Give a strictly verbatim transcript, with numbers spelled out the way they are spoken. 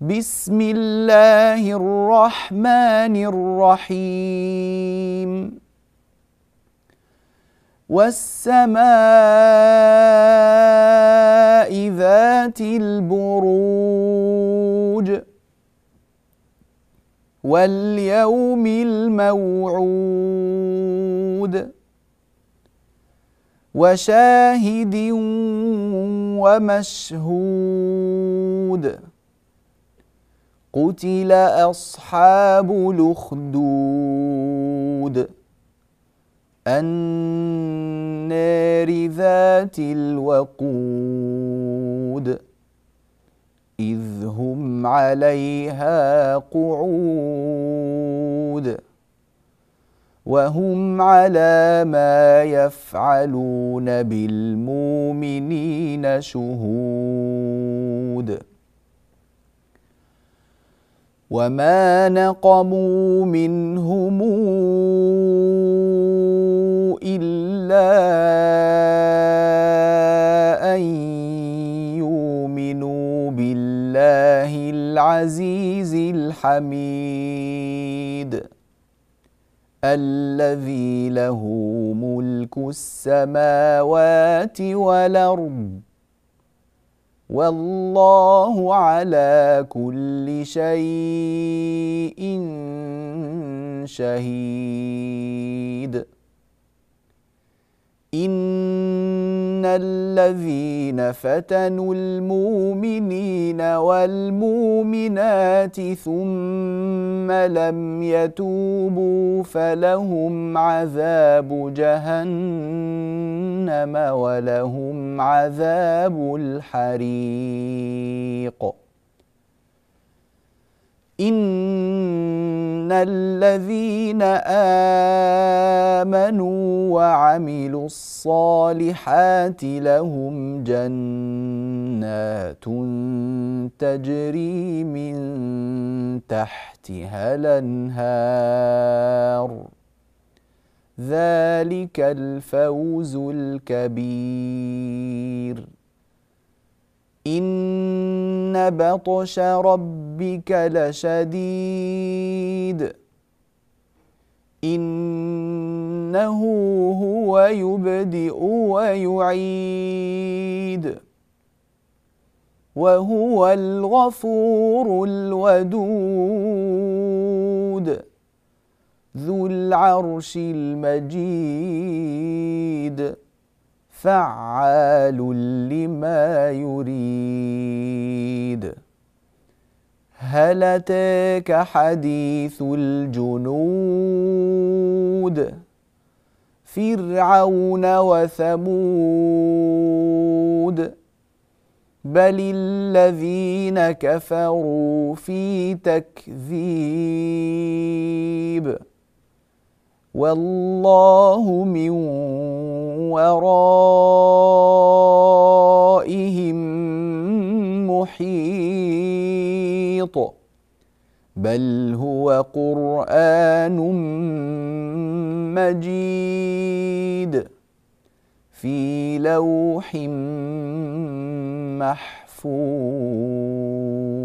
بسم الله الرحمن الرحيم والسماء ذات البروج واليوم الموعود وشاهد ومشهود قتل أصحاب الأخدود النار ذات الوقود إذ هم عليها قعود وهم على ما يفعلون بالمؤمنين شهود وما نقموا منهم إلا أن يؤمنوا بالله العزيز الحميد الذي له ملك السماوات والأرض والله على كل شيء شهيد إن الذين فتنوا المؤمنين والمؤمنات ثم لم يتوبوا فلهم عذاب جهنم ولهم عذاب الحريق إن الذين آمنوا وعملوا الصالحات لهم جنات تجري من تحتها الأنهار ذلك الفوز الكبير إن بطش ربك لشديد إنه هو يبدئ ويعيد وهو الغفور الودود ذو العرش المجيد فعال لما يريد هل أتاك حديث الجنود فرعون وثمود بل الذين كفروا في تكذيب والله من ورائهم محيط بل هو قرآن مجيد في لوح محفوظ.